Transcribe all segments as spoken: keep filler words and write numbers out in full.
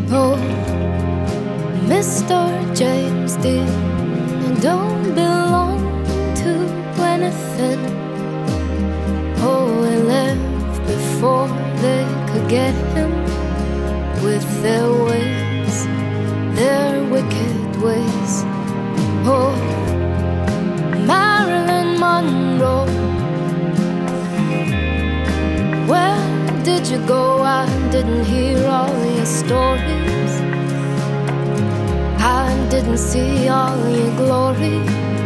Oh, Mister James Dean, I don't belong to anything. Oh, he left before they could get him, with their ways, their wicked ways. Oh, Marilyn Monroe, where did you go? I didn't hear all your stories, I didn't see all your glory.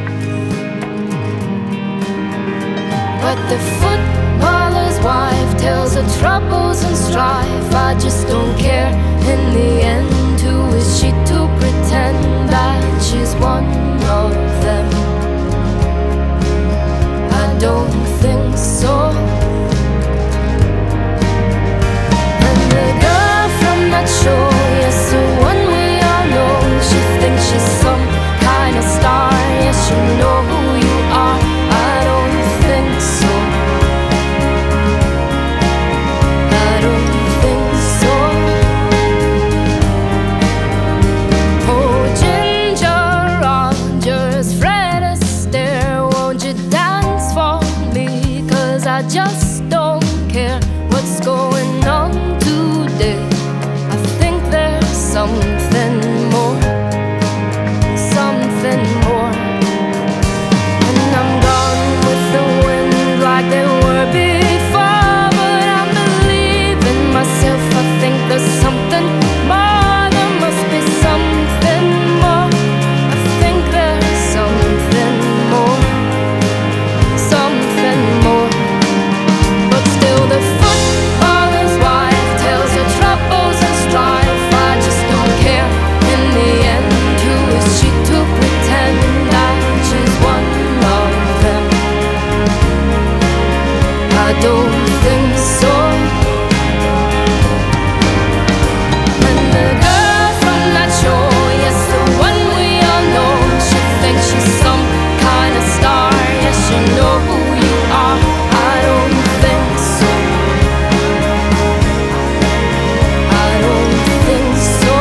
But the footballer's wife tells her troubles and strife. I just don't care in the end. Who is she to pretend that she's one of them? I don't think so. And the girl from that show, yes, the one we all know, she thinks she's some kind of star. Yes, you know who you are. I don't think so. I don't think so. Oh, Ginger Rogers, Fred Astaire, won't you dance for me? 'Cause I just don't care what's going on today. I think there's something more, something more. And I'm gone with the wind like they were before. But I believe in myself, I think there's something more. There must be something more. I think there's something more, something more. But still the footballer's wife tells her troubles and strife. I just don't care in the end. Who is she to pretend that she's one of them? I don't think so. And the girl from that show, yes, the one we all know, she thinks she's some kind of star. Yes, you know who you are. I don't think so. I don't think so.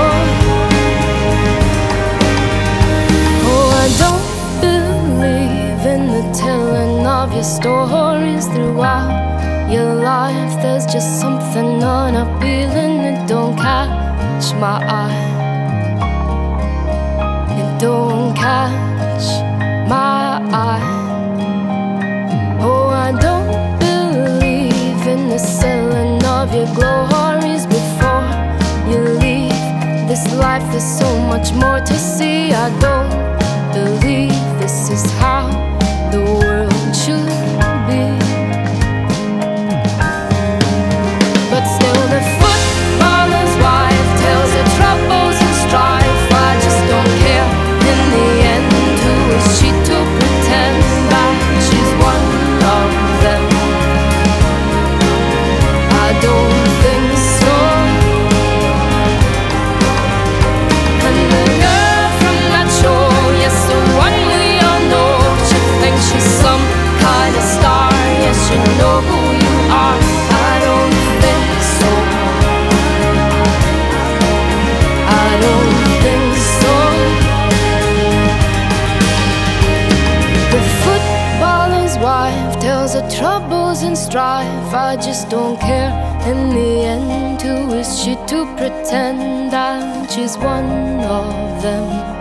Oh, I don't believe in the telling of your stories throughout your life. There's just something unappealing. It don't catch my eye. It don't catch my eye. Oh, I don't believe in the selling of your glories before you leave this life. There's so much more to see. I don't believe this is how the world should be. But still the footballer's wife tells her troubles and strife. I just don't care in the end. Who is she to pretend that she's one of them? I don't think so. And the girl from that show, yes, the one we all know, she thinks she's some kind of star. Yes, you know who you are. I don't think so. I don't think so. The footballer's wife tells her troubles and strife. I just don't care in the end. Who is she to pretend that she's one of them?